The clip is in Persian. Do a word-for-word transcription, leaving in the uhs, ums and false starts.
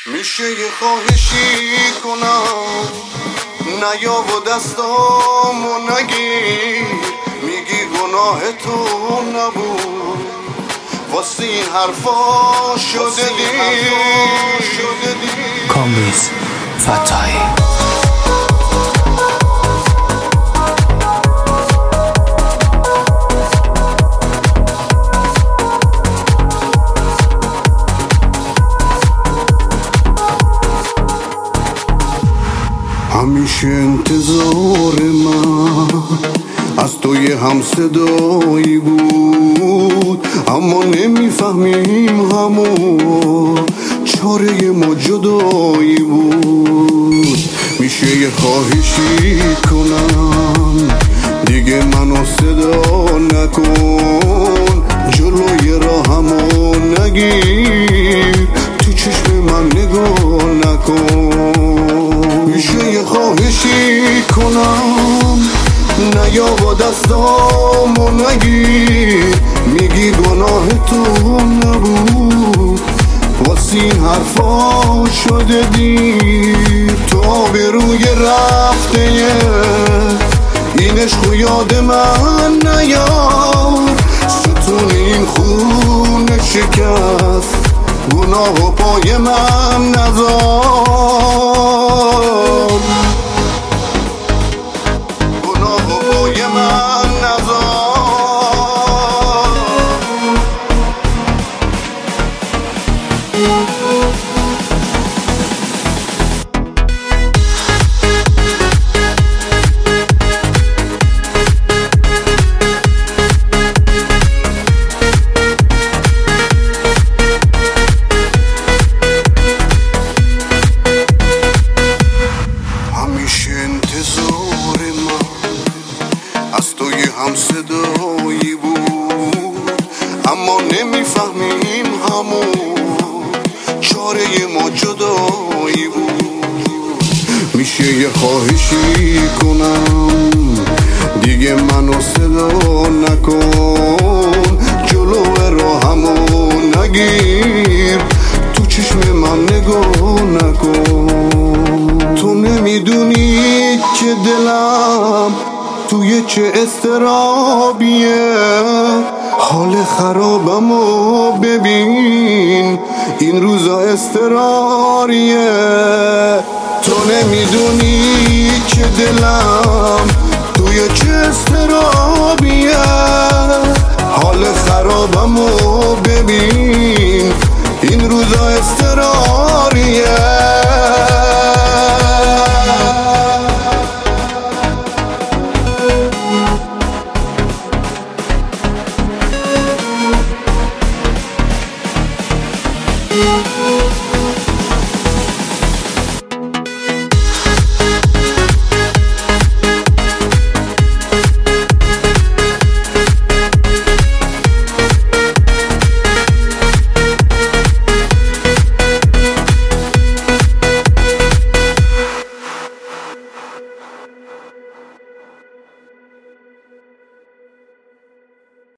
میشه یه خواهشی کنم، نیا و دستامو نگیر. میگی گناه تو نبود، واسه این حرفا شده دیر. کامبیز فتایی همیشه انتظار من از تو یه همصدایی بود، اما نمیفهمیم همون چاره ما جدایی بود. میشه یه خواهشی کنم، دیگه منو صدا نکن، جلوی راهمو نگیر، تو چشم من نگاه نکن. میشه یه خواهشی کنم، نیا با دستامو نگیر. میگی گناه تو نبود، واسه این حرفا شده دیر. تو به روی رفته این عشق یاد من نیار، ستون این خونه شکست، گناه و پای من نذار، گناه و پای من نذار. از تو یه همصدایی بود، اما نمیفهمیم همون چاره ما جدایی بود. میشه یه خواهشی کنم، دیگه منو صدا نکن، جلو راهمو نگیر، تو چشم من نگاه نکن. تو نمیدونی که دلم توی چه استرابیه، حال خرابمو ببین، این روزا استراریه. تو نمیدونی که دلم توی چه استرابیه، حال خرابمو ببین، این روزا استراریه.